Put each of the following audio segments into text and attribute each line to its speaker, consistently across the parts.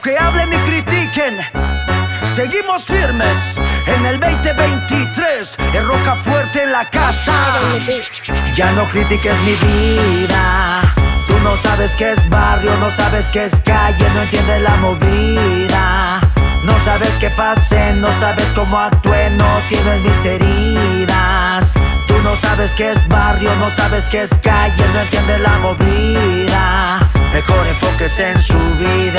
Speaker 1: aunque hablen y critiquen, seguimos firmes en el 2023. El Rocafuerte en la casa. Ya no critiques mi vida. Tú no sabes qué es barrio, no sabes qué es calle, no entiendes la movida. No sabes qué pasé, no sabes cómo actué, no tienes mis heridas. Tú no sabes qué es barrio, no sabes qué es calle, no entiendes la movida. Mejor enfóquese en su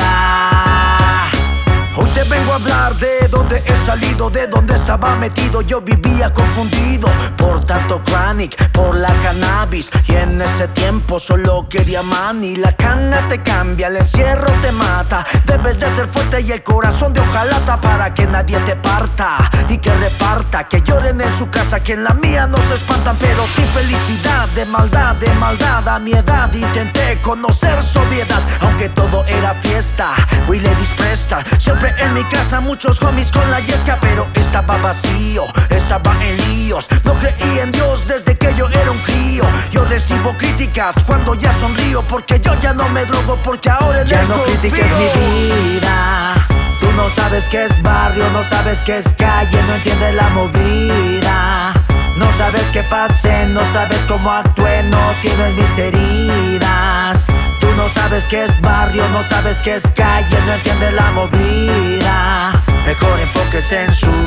Speaker 1: vida. Hoy te vengo a hablar de dónde he salido, de dónde estaba metido. Yo vivía confundido por tanto chronic, por la cannabis. Y en ese tiempo solo quería money. La cana te cambia, el encierro te mata. Debes de ser fuerte y el corazón de hojalata para que nadie te parta y que reparta. Que lloren en su casa, que en la mía no se espantan. Pero sin felicidad, de maldad a mi edad intenté conocer sobriedad. Aunque todo era fiesta, we ladies prestan. Siempre en mi casa muchos homies con la yesca, pero estaba vacío, estaba en líos. No creí en Dios desde que yo era un crío. Yo recibo críticas cuando ya sonrío, porque yo ya no me drogo, porque ahora ya no critiques mi vida. Tú no sabes qué es barrio, no sabes qué es calle, no entiendes la movida. No sabes qué pasé, no sabes cómo actué, no tienes mis heridas. Tú no sabes qué es barrio, no sabes qué es calle, no entiendes la movida. Mejor enfóquese en su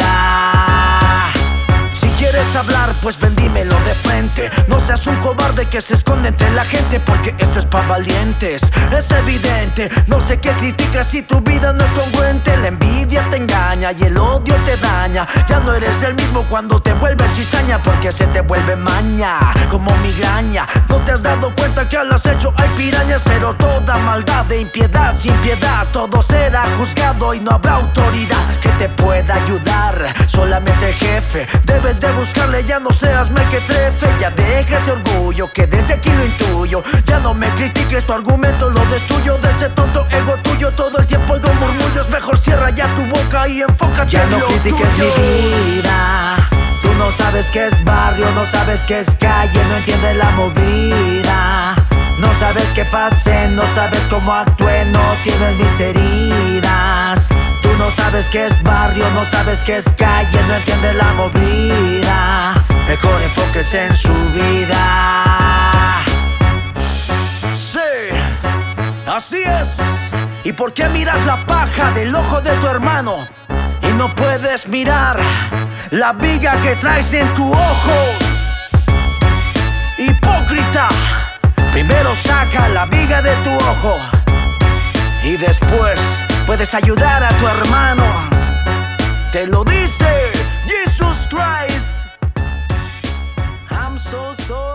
Speaker 1: vida. Si quieres hablar, pues ven, dímelo de frente. No seas un cobarde que se esconde entre la gente, porque esto es pa' valientes. Es evidente, no sé qué criticas si tu vida no es congruente. La envidia te engaña y el odio te daña. Ya no eres el mismo cuando te vuelves cizaña, porque se te vuelve maña, como migraña. No te has dado cuenta que al acecho hay pirañas, pero toda maldad de impiedad, sin piedad, todo será juzgado y no habrá autoridad que te pueda ayudar. Solamente el jefe debes de buscarle, ya no seas mequetrefe. Ya deja ese orgullo que desde aquí lo intuyo. Ya no me critiques, tu argumento lo destruyo. De ese tonto ego tuyo todo el tiempo oigo murmullos. Mejor cierra ya tu boca y enfócate en lo tuyo. Ya no critiques mi vida. Tú no sabes qué es barrio, no sabes qué es calle, no entiendes la movida. No sabes qué pasé, no sabes cómo actué, no tienes mis heridas. Tú no sabes qué es barrio, no sabes qué es calle, no entiendes la movida. Mejor enfóquese en su vida. Sí, así es. ¿Y por qué miras la paja del ojo de tu hermano y no puedes mirar la viga que traes en tu ojo? Hipócrita, primero saca la viga de tu ojo y después puedes ayudar a tu hermano. Te lo dice Jesus Christ. I'm so sorry.